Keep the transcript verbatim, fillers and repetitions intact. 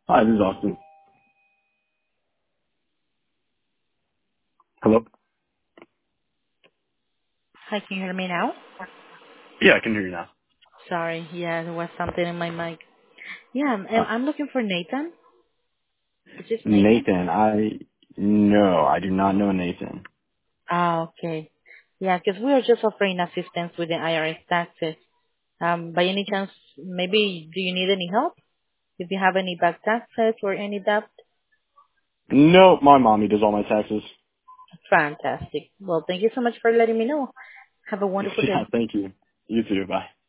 Hi, this is Austin. Hello? Hi, can you hear me now? Yeah, I can hear you now. Sorry, yeah, there was something in my mic. Yeah, I'm, Uh, I'm looking for Nathan. Is this Nathan? Nathan, I, no, I do not know Nathan. Ah, okay. Yeah, because we are just offering assistance with the I R S taxes. Um, by any chance, maybe do you need any help? If you have any back taxes or any debt? No, my mommy does all my taxes. Fantastic. Well, thank you so much for letting me know. Have a wonderful Yeah, day. thank you. You too, bye.